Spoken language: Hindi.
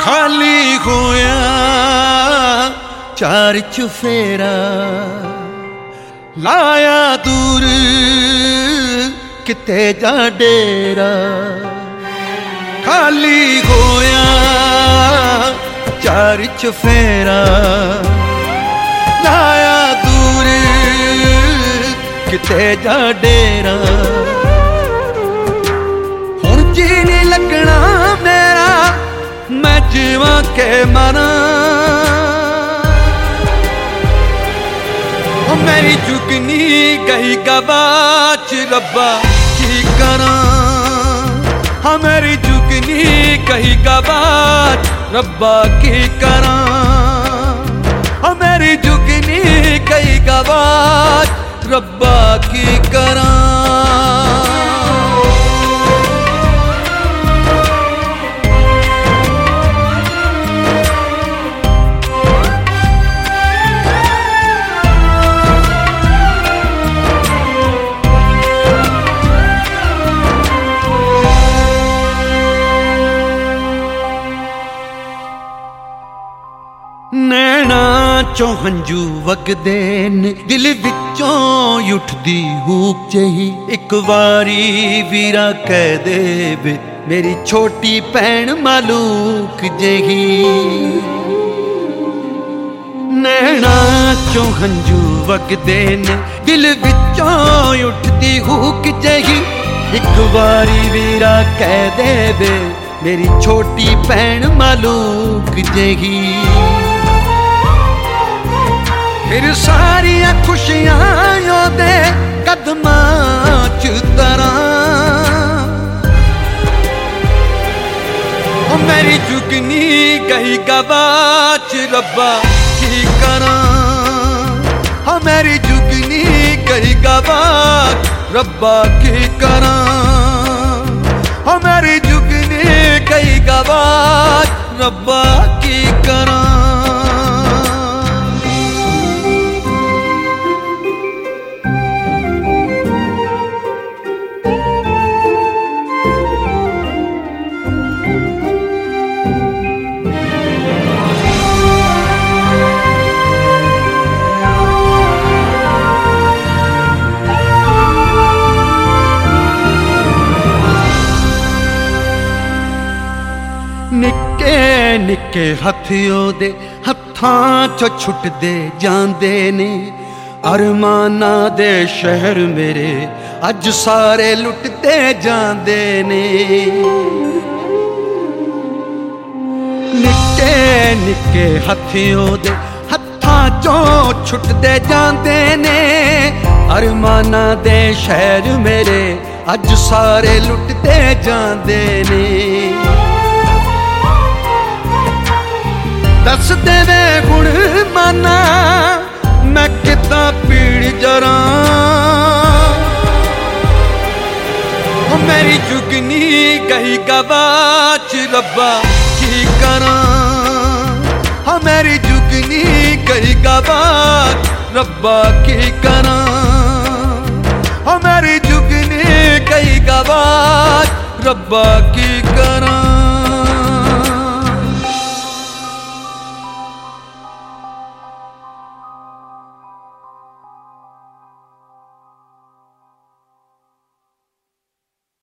खाली होया चार चुफेरा लाया दूर किते जा डेरा। खाली होया चार चुफेरा लाया दूर किते जा डेरा। हुण जी नहीं लगना मेरा मैं जीवा के मरा। मेरी जुगनी गई गवाच रब्बा की करा। हाँ मेरी जुगनी गई गवाच रब्बा की करा। हाँ मेरी जुगनी गई गवाच रब्बा की करा। नैना चो हंजू वगदे ने दिल विचों उठदी हूक जही। एक वारी वीरा कह दे वे मेरी छोटी भैन मालूक जही। नैना चो हंजू वगदे ने दिल विचों उठदी हूक जही। एक वारी वीरा कह दे वे मेरी छोटी भैन मालूक जही। फिर सारिया खुशियां ओदे कदमां च तरां। ओ मेरी जुगनी गई गवाच रब्बा की करा। हाँ मेरी जुगनी गई गवाच रब्बा की करा। हाँ मेरी जुगनी गई गवाच रब्बा की करा। निक्के निक्के हथियों दे हत्थां चो छुटदे जांदे ने। अरमाना दे शहर मेरे अज सारे लुटते जांदे ने। निक्के निक्के हथियों दे हत्थां चो छुटदे जांदे ने। अरमाना दे शहर मेरे अज सारे लुटते जांदे ने। दस दे वे गुण माना मैं कितना पीड़ जरा। मेरी जुगनी गई गवाच रब्बा की करा। हाँ मेरी जुगनी गई गवाच रब्बा की करा। हाँ मेरी जुगनी गई गवाच रब्बा की करा।